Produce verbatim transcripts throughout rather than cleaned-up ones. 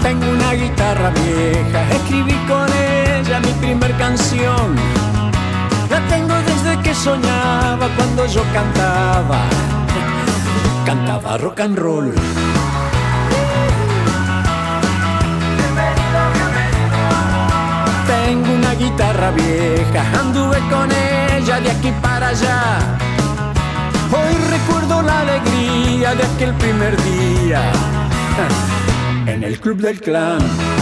Tengo una guitarra vieja, escribí con ella mi primer canción. La tengo desde que soñaba cuando yo cantaba, cantaba rock and roll. Tengo una guitarra vieja, anduve con ella de aquí para allá. Hoy recuerdo la alegría de aquel primer día en el club del clan.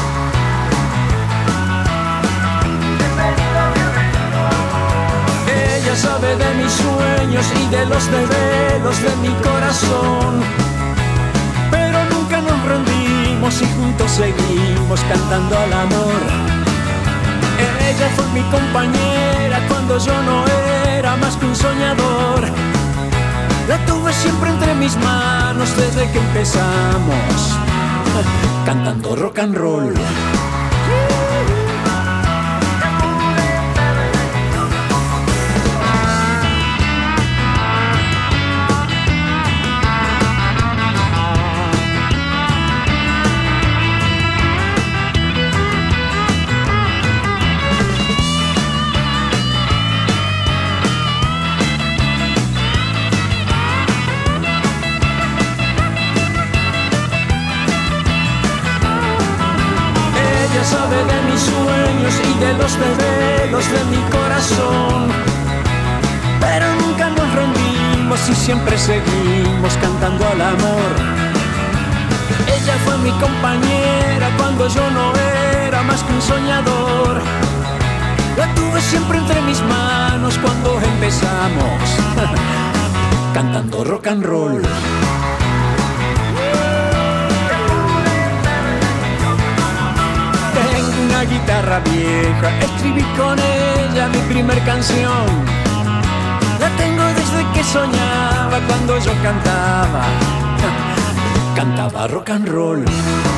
Ella sabe de mis sueños y de los desvelos de mi corazón, pero nunca nos rendimos y juntos seguimos cantando al amor. Ella fue mi compañera cuando yo no era más que un soñador. La tuve siempre entre mis manos desde que empezamos cantando rock and roll. Sabe de mis sueños y de los desvelos de mi corazón, pero nunca nos rendimos y siempre seguimos cantando al amor. Ella fue mi compañera cuando yo no era más que un soñador. La tuve siempre entre mis manos cuando empezamos cantando rock and roll. Una guitarra vieja, escribí con ella mi primer canción. La tengo desde que soñaba cuando yo cantaba, cantaba rock and roll.